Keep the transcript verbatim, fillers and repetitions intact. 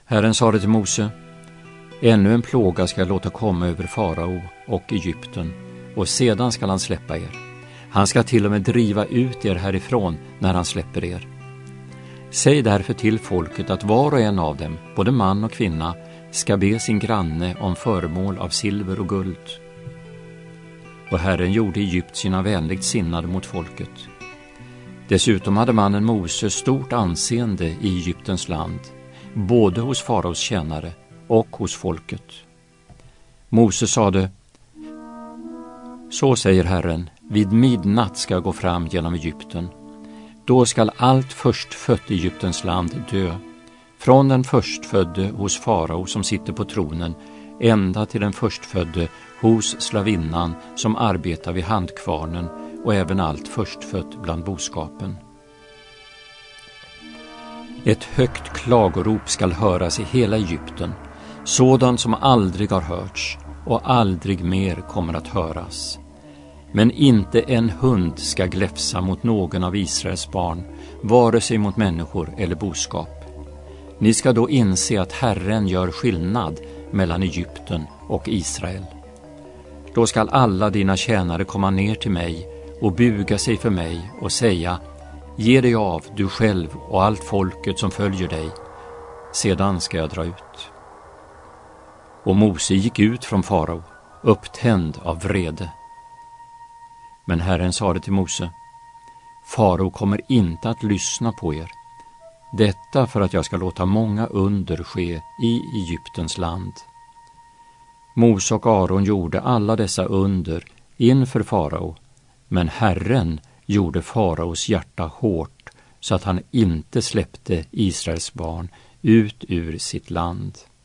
Herren sade till Mose: ännu en plåga ska jag låta komma över farao och Egypten, och sedan ska han släppa er. Han ska till och med driva ut er härifrån när han släpper er. Säg därför till folket att var och en av dem, både man och kvinna, ska be sin granne om föremål av silver och guld. Och Herren gjorde Egyptierna vänligt sinnade mot folket. Dessutom hade mannen Mose stort anseende i Egyptens land, både hos faraos tjänare och hos folket. Mose sade: så säger Herren, vid midnatt ska jag gå fram genom Egypten. Då skall allt förstfött i Egyptens land dö, från den förstfödde hos farao som sitter på tronen, ända till den förstfödde hos slavinnan som arbetar vid handkvarnen, och även allt förstfött bland boskapen. Ett högt klagorop skall höras i hela Egypten, sådant som aldrig har hörts och aldrig mer kommer att höras. Men inte en hund ska gläfsa mot någon av Israels barn, vare sig mot människor eller boskap. Ni ska då inse att Herren gör skillnad mellan Egypten och Israel. Då skall alla dina tjänare komma ner till mig och buga sig för mig och säga: ge dig av, du själv och allt folket som följer dig. Sedan ska jag dra ut. Och Mose gick ut från farao, upptänd av vrede. Men Herren sade till Mose: farao kommer inte att lyssna på er. Detta för att jag ska låta många under ske i Egyptens land. Mose och Aron gjorde alla dessa under inför farao, men Herren gjorde faraos hjärta hårt så att han inte släppte Israels barn ut ur sitt land.